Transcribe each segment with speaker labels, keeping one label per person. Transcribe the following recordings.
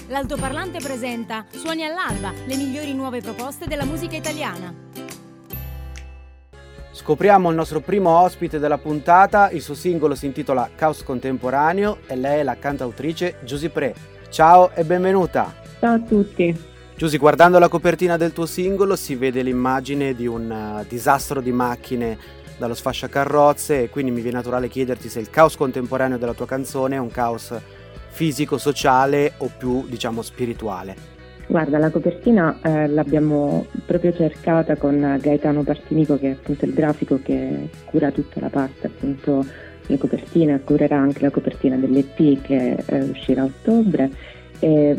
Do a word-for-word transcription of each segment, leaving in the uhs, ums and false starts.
Speaker 1: L'Altoparlante presenta Suoni all'alba, le migliori nuove proposte della musica italiana.
Speaker 2: Scopriamo il nostro primo ospite della puntata, il suo singolo si intitola Caos Contemporaneo e lei è la cantautrice Giusy Pre. Ciao e benvenuta!
Speaker 3: Ciao a tutti!
Speaker 2: Giusy, guardando la copertina del tuo singolo si vede l'immagine di un uh, disastro di macchine dallo sfasciacarrozze e quindi mi viene naturale chiederti se il caos contemporaneo della tua canzone è un caos fisico, sociale o più, diciamo, spirituale.
Speaker 3: Guarda, la copertina eh, l'abbiamo proprio cercata con Gaetano Partinico, che è appunto il grafico che cura tutta la parte, appunto, le copertine, curerà anche la copertina dell'E P che eh, uscirà a ottobre. E,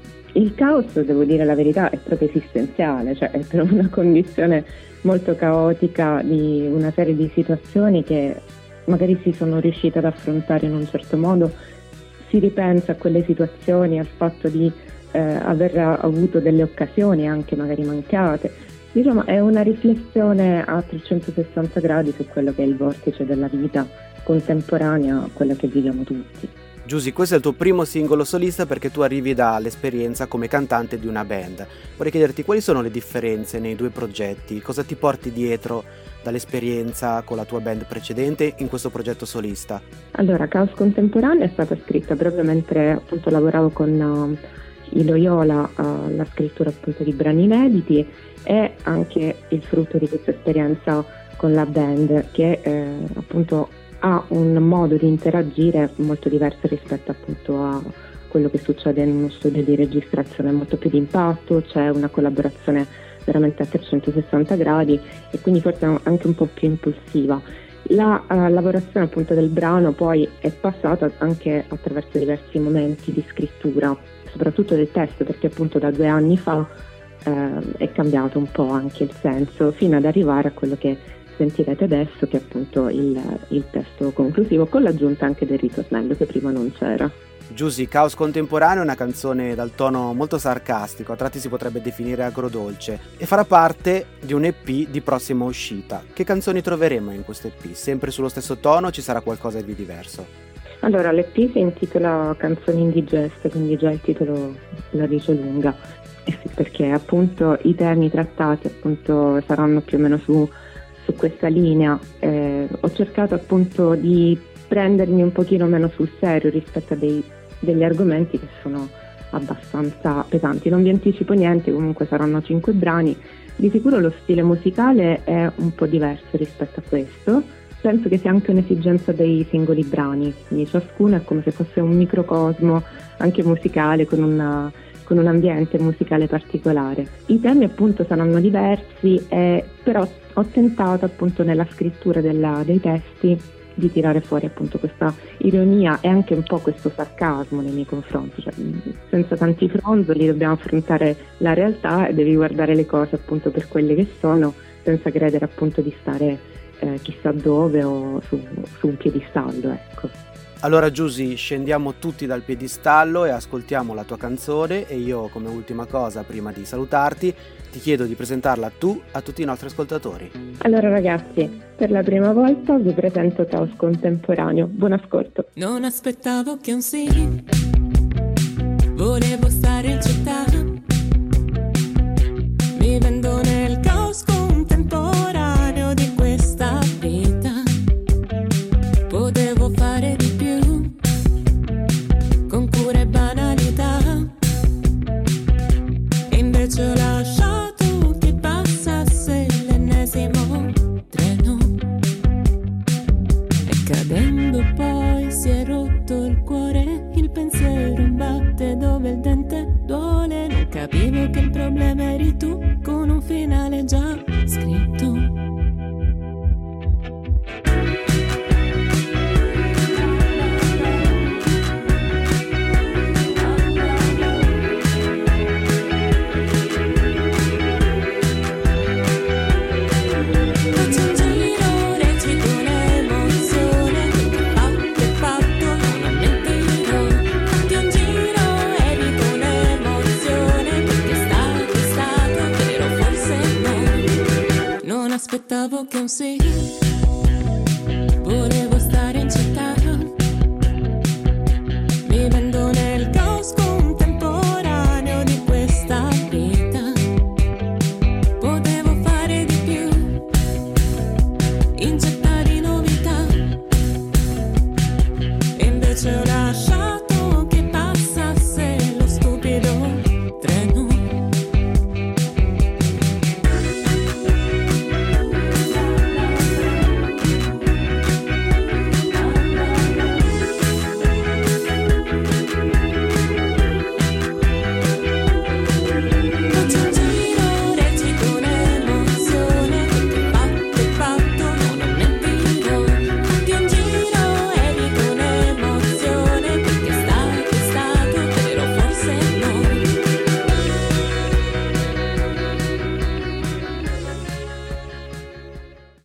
Speaker 3: il caos, devo dire la verità, è proprio esistenziale, cioè è per una condizione molto caotica di una serie di situazioni che magari si sono riuscite ad affrontare in un certo modo. Si ripensa a quelle situazioni, al fatto di eh, aver avuto delle occasioni anche magari mancate. Diciamo, è una riflessione a trecentosessanta gradi su quello che è il vortice della vita contemporanea, quello che viviamo tutti.
Speaker 2: Giusy, questo è il tuo primo singolo solista perché tu arrivi dall'esperienza come cantante di una band. Vorrei chiederti quali sono le differenze nei due progetti, cosa ti porti dietro dall'esperienza con la tua band precedente in questo progetto solista?
Speaker 3: Allora, Caos Contemporaneo è stata scritta proprio mentre appunto lavoravo con uh, i Loyola uh, la scrittura appunto di brani inediti, e anche il frutto di questa esperienza con la band che eh, appunto ha un modo di interagire molto diverso rispetto appunto a quello che succede in uno studio di registrazione, molto più di impatto, c'è una collaborazione veramente a trecentosessanta gradi e quindi forse anche un po' più impulsiva. La uh, lavorazione appunto del brano poi è passata anche attraverso diversi momenti di scrittura, soprattutto del testo, perché appunto da due anni fa uh, è cambiato un po' anche il senso, fino ad arrivare a quello che sentirete adesso, che è appunto il, il testo conclusivo, con l'aggiunta anche del ritornello che prima non c'era.
Speaker 2: Giusy, Caos Contemporaneo è una canzone dal tono molto sarcastico, a tratti si potrebbe definire agrodolce, e farà parte di un E P di prossima uscita. Che canzoni troveremo in questo E P? Sempre sullo stesso tono o ci sarà qualcosa di diverso?
Speaker 3: Allora, l'E P si intitola Canzoni indigeste, quindi già il titolo la dice lunga, eh sì, perché appunto i temi trattati appunto saranno più o meno su su questa linea. Eh, ho cercato appunto di prendermi un pochino meno sul serio rispetto a dei, degli argomenti che sono abbastanza pesanti. Non vi anticipo niente, comunque saranno cinque brani. Di sicuro lo stile musicale è un po' diverso rispetto a questo. Penso che sia anche un'esigenza dei singoli brani, quindi ciascuno è come se fosse un microcosmo anche musicale, con una con un ambiente musicale particolare. I temi appunto saranno diversi, eh, però ho tentato appunto nella scrittura della, dei testi di tirare fuori appunto questa ironia e anche un po' questo sarcasmo nei miei confronti, cioè, senza tanti fronzoli dobbiamo affrontare la realtà e devi guardare le cose appunto per quelle che sono, senza credere appunto di stare eh, chissà dove o su, su un piedistallo, ecco.
Speaker 2: Allora Giusy, scendiamo tutti dal piedistallo e ascoltiamo la tua canzone, e io come ultima cosa prima di salutarti ti chiedo di presentarla tu a tutti i nostri ascoltatori.
Speaker 3: Allora ragazzi, per la prima volta vi presento Caos Contemporaneo, buon ascolto.
Speaker 4: Non aspettavo che un sì, volevo stare in città, vivendo nel caos contemporaneo di questa vita. Potevo fare di più, con cura e banalità, e invece ho lasciato che passasse l'ennesimo treno, e cadendo poi si è rotto il cuore, il pensiero imbatte dove il dente duole. Non capivo che il problema eri tu, con un finale già scritto. Aspettavo che un sì, volevo stare in città, vivendo nel caos contemporaneo.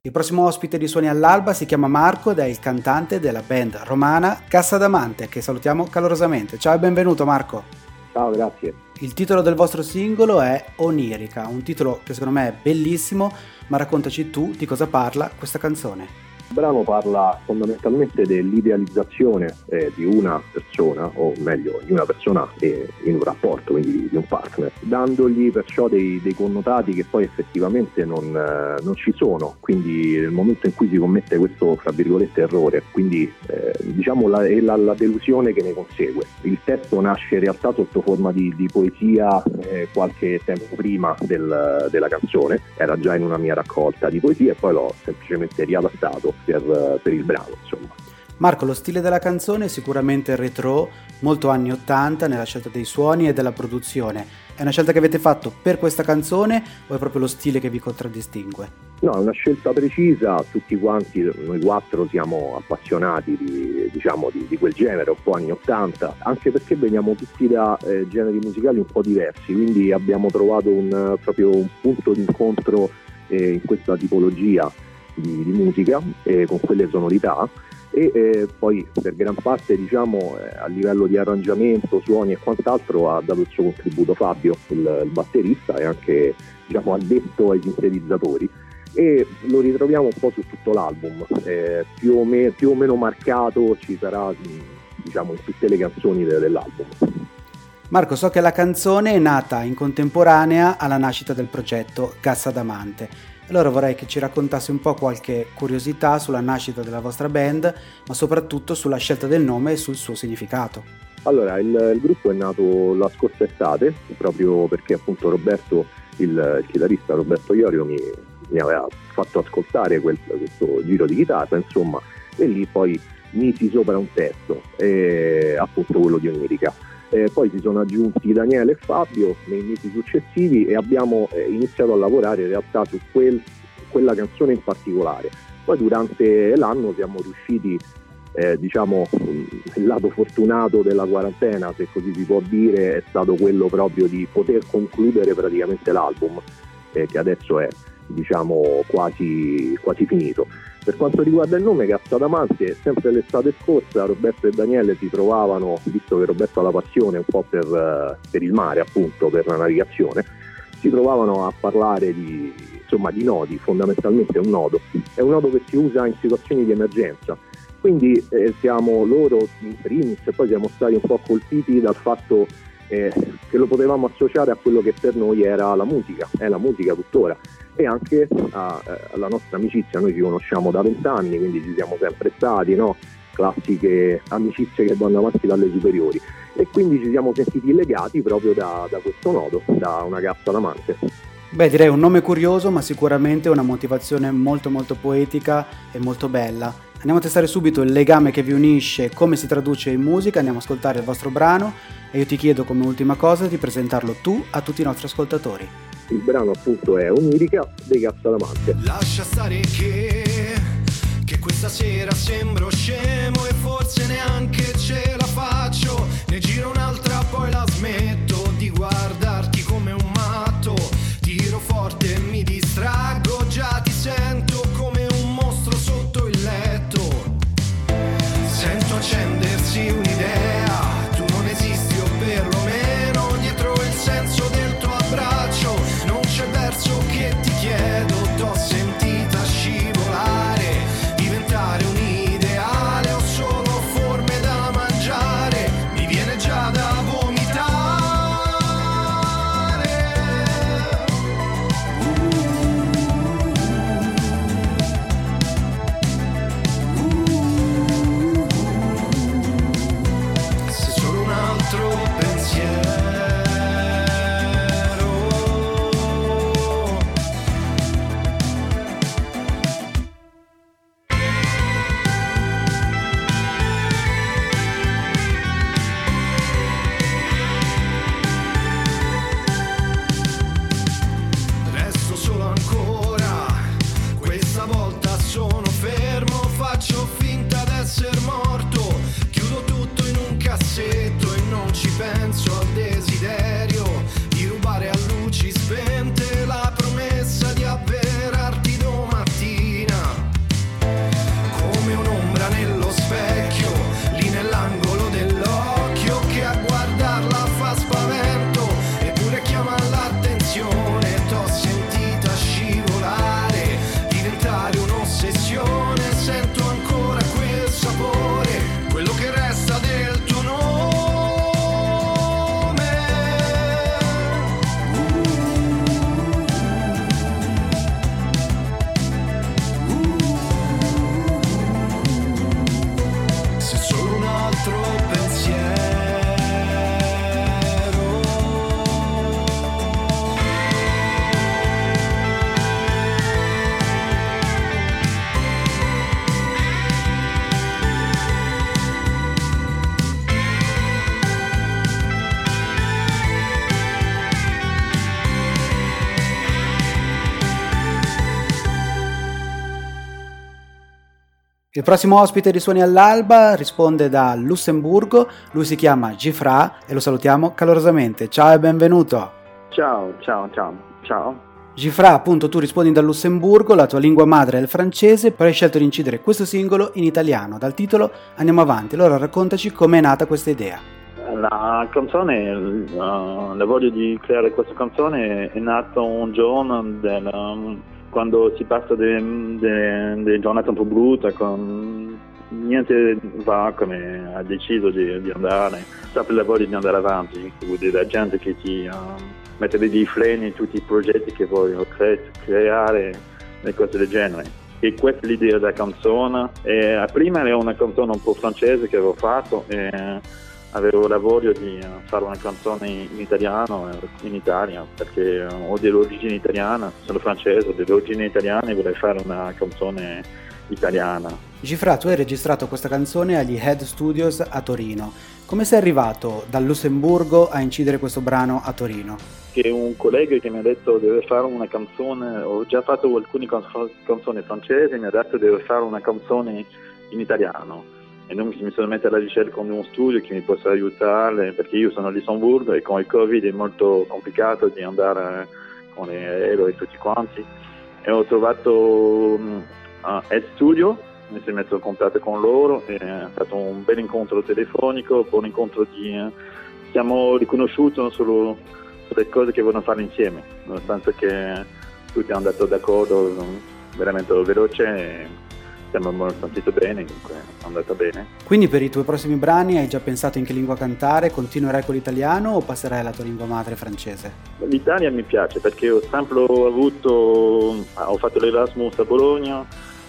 Speaker 2: Il prossimo ospite di Suoni all'Alba si chiama Marco ed è il cantante della band romana Cassadamante, che salutiamo calorosamente. Ciao e benvenuto Marco.
Speaker 5: Ciao, grazie.
Speaker 2: Il titolo del vostro singolo è Onirica, un titolo che secondo me è bellissimo, ma raccontaci tu di cosa parla questa canzone.
Speaker 5: Il brano parla fondamentalmente dell'idealizzazione eh, di una persona, o meglio di una persona eh, in un rapporto, quindi di, di un partner, dandogli perciò dei, dei connotati che poi effettivamente non, eh, non ci sono, quindi nel momento in cui si commette questo, fra virgolette, errore, quindi eh, diciamo la, è la, la delusione che ne consegue. Il testo nasce in realtà sotto forma di, di poesia eh, qualche tempo prima del, della canzone, era già in una mia raccolta di poesie e poi l'ho semplicemente riadattato Per, per il brano, insomma.
Speaker 2: Marco, lo stile della canzone è sicuramente retro, molto anni ottanta nella scelta dei suoni e della produzione. È una scelta che avete fatto per questa canzone o è proprio lo stile che vi contraddistingue?
Speaker 5: No, è una scelta precisa, tutti quanti, noi quattro siamo appassionati di, diciamo, di, di quel genere, un po' anni ottanta, anche perché veniamo tutti da eh, generi musicali un po' diversi, quindi abbiamo trovato un, proprio un punto di incontro eh, in questa tipologia Di, di musica eh, con quelle sonorità e eh, poi per gran parte diciamo eh, a livello di arrangiamento, suoni e quant'altro ha dato il suo contributo Fabio, il, il batterista e anche diciamo addetto ai sintetizzatori, e lo ritroviamo un po' su tutto l'album, eh, più, o me, più o meno marcato ci sarà diciamo in tutte le canzoni de, dell'album.
Speaker 2: Marco, so che la canzone è nata in contemporanea alla nascita del progetto Cassadamante. Allora vorrei che ci raccontassi un po' qualche curiosità sulla nascita della vostra band, ma soprattutto sulla scelta del nome e sul suo significato.
Speaker 5: Allora, il, il gruppo è nato la scorsa estate, proprio perché appunto Roberto, il, il chitarrista Roberto Iorio, mi, mi aveva fatto ascoltare quel, questo giro di chitarra, insomma, e lì poi misi sopra un testo, eh, appunto quello di Onirica. Eh, poi si sono aggiunti Daniele e Fabio nei mesi successivi e abbiamo eh, iniziato a lavorare in realtà su quel, quella canzone in particolare. Poi durante l'anno siamo riusciti, eh, diciamo, il lato fortunato della quarantena, se così si può dire, è stato quello proprio di poter concludere praticamente l'album, eh, che adesso è diciamo quasi, quasi finito. Per quanto riguarda il nome Cassadamante, sempre l'estate scorsa Roberto e Daniele si trovavano, visto che Roberto ha la passione un po' per, per il mare, appunto, per la navigazione, si trovavano a parlare di, insomma, di nodi. Fondamentalmente è un nodo, è un nodo che si usa in situazioni di emergenza. Quindi eh, siamo loro in primis e poi siamo stati un po' colpiti dal fatto eh, che lo potevamo associare a quello che per noi era la musica, è la musica tuttora, e anche a, alla nostra amicizia. Noi ci conosciamo da vent'anni, quindi ci siamo sempre stati, no? Classiche amicizie che vanno avanti dalle superiori, e quindi ci siamo sentiti legati proprio da, da questo nodo, da una Cassadamante.
Speaker 2: Beh, direi un nome curioso, ma sicuramente una motivazione molto molto poetica e molto bella. Andiamo a testare subito il legame che vi unisce, come si traduce in musica. Andiamo a ascoltare il vostro brano e io ti chiedo come ultima cosa di presentarlo tu a tutti i nostri ascoltatori.
Speaker 5: Il brano appunto è Onirica dei Cassadamante.
Speaker 6: Lascia stare che, che questa sera sembro scemo e forse neanche ce la faccio. Ne giro un'altra poi la smetto di guardarti come un matto. Tiro forte e mi distraggo, già ti sento come un mostro sotto il letto. Sento accendersi un'idea, tu non esisti o perlomeno dietro il senso del tuo abbraccio. Non c'è verso che ti chiedo, t'ho sentita scivolare, diventare un ideale o solo forme da mangiare.
Speaker 2: Il prossimo ospite di Suoni all'Alba risponde da Lussemburgo, lui si chiama Gifra e lo salutiamo calorosamente. Ciao e benvenuto.
Speaker 7: Ciao, ciao, ciao, ciao.
Speaker 2: Gifra, appunto, tu rispondi dal Lussemburgo, la tua lingua madre è il francese, però hai scelto di incidere questo singolo in italiano, dal titolo Andiamo avanti. Allora raccontaci com'è nata questa idea.
Speaker 7: La canzone, uh, la voglia di creare questa canzone è nata un giorno del, um, quando si passa delle giornate un po' brutte, con niente va come ha deciso di, di andare, sempre la voglia di andare avanti, quindi la gente che ti uh, mette dei freni in tutti i progetti che vogliono cre- creare e cose del genere. E questa è l'idea della canzone. E prima era una canzone un po' francese che avevo fatto e avevo la voglia di fare una canzone in italiano in Italia, perché ho dell'origine italiana, sono francese, ho dell'origine italiana e vorrei fare una canzone italiana.
Speaker 2: Gifra, tu hai registrato questa canzone agli Head Studios a Torino. Come sei arrivato dal Lussemburgo a incidere questo brano a Torino?
Speaker 7: Che un collega che mi ha detto deve fare una canzone, ho già fatto alcune canzoni francesi, mi ha detto deve fare una canzone in italiano. E non mi sono messo alla ricerca di uno studio che mi possa aiutare, perché io sono a Lussemburgo e con il Covid è molto complicato di andare con l'aereo e tutti quanti. E ho trovato um, a Head Studio, mi sono messo in contatto con loro e è stato un bel incontro telefonico, un incontro di... Uh, siamo riconosciuti solo sulle cose che vogliono fare insieme, nel senso che tutti hanno dato d'accordo veramente veloce e siamo sentito bene, comunque è andata bene.
Speaker 2: Quindi per i tuoi prossimi brani hai già pensato in che lingua cantare? Continuerai con l'italiano o passerai alla tua lingua madre francese?
Speaker 7: L'Italia mi piace perché ho sempre avuto, ho fatto l'Erasmus a Bologna,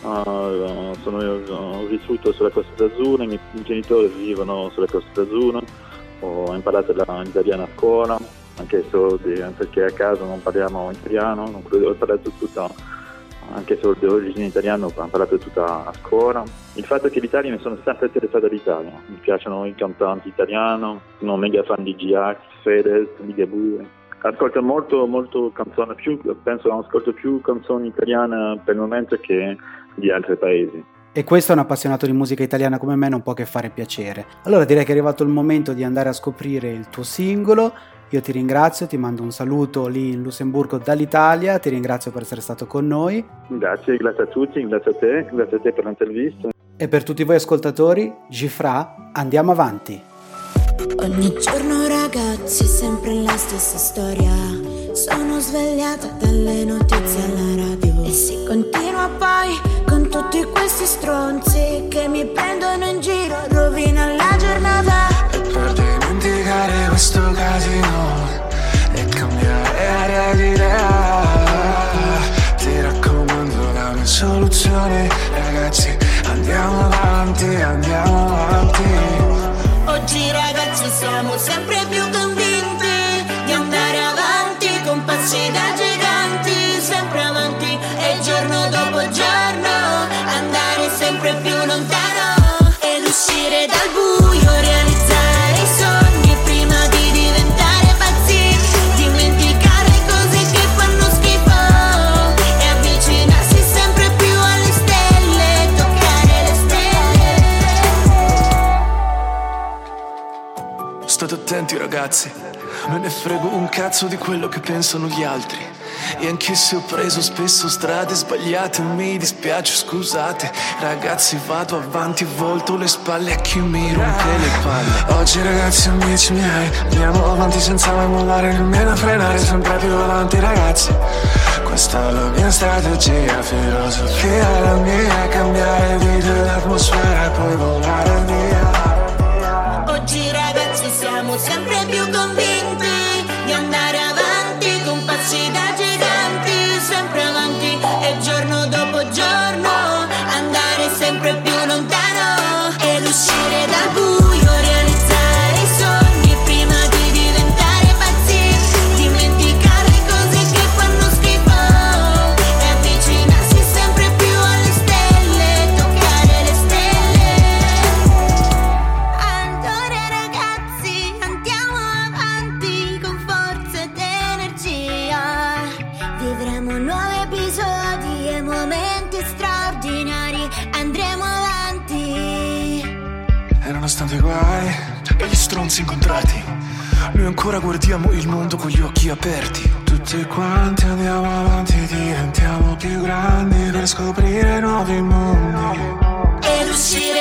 Speaker 7: uh, sono, ho vissuto sulla Costa d'Azzurra, i miei genitori vivono sulla Costa d'Azzurra, ho imparato l'italiano a scuola, anche se perché a casa non parliamo italiano, non credo, ho imparato tutto. Anche se ho l'origine italiana, ho imparato tutta a scuola. Il fatto è che l'Italia mi sono sempre interessato all'Italia, mi piacciono i cantanti italiani, sono mega fan di G-Ax, Fedez, Ligabue. Ascolto molto, molto canzoni, più, penso ascolto più canzoni italiane per il momento che di altri paesi.
Speaker 2: E questo a un appassionato di musica italiana come me non può che fare piacere. Allora direi che è arrivato il momento di andare a scoprire il tuo singolo. Io ti ringrazio, ti mando un saluto lì in Lussemburgo dall'Italia, ti ringrazio per essere stato con noi.
Speaker 7: Grazie, grazie a tutti, grazie a te, grazie a te per l'intervista.
Speaker 2: E per tutti voi ascoltatori, Gifra, andiamo avanti.
Speaker 8: Ogni giorno ragazzi, sempre la stessa storia. Sono svegliata dalle notizie alla radio e si continua poi con tutti questi stronzi che mi prendono in giro, rovinano la giornata.
Speaker 6: E per dimenticare questo casino e cambiare aria di idea, ti raccomando la mia soluzione. Ragazzi, andiamo avanti, andiamo avanti.
Speaker 8: Oggi ragazzi siamo sempre più convinti di andare avanti con passi da giganti, sempre avanti e giorno dopo giorno andare sempre più lontano ed uscire dal buio, realizzare i sogni prima di diventare pazzi, dimenticare le cose che fanno schifo e avvicinarsi sempre più alle stelle, toccare le stelle.
Speaker 6: State attenti ragazzi, me ne frego un cazzo di quello che pensano gli altri. E anche se ho preso spesso strade sbagliate, mi dispiace, scusate. Ragazzi vado avanti, volto le spalle a chi mi rompe le palle. Oggi ragazzi amici miei, andiamo avanti senza mai mollare, nemmeno frenare, sempre più avanti ragazzi. Questa è la mia strategia, filosofia la mia, cambiare vita l'atmosfera e poi volare via.
Speaker 8: Oggi ragazzi siamo sempre più convinti di andare avanti con passi da giganti, sempre avanti e giorno dopo giorno andare sempre più lontano ed uscire dal buio, realizzare i sogni prima di diventare pazzi, dimenticare le cose che fanno schifo e avvicinarsi sempre più alle stelle, toccare le stelle. Allora ragazzi andiamo avanti con forza ed energia, vivremo nuovi episodi e momenti straordinari, andremo avanti
Speaker 9: dei guai e gli stronzi incontrati. Noi ancora guardiamo il mondo con gli occhi aperti. Tutti quanti andiamo avanti, diventiamo più grandi per scoprire nuovi mondi
Speaker 8: ed uscire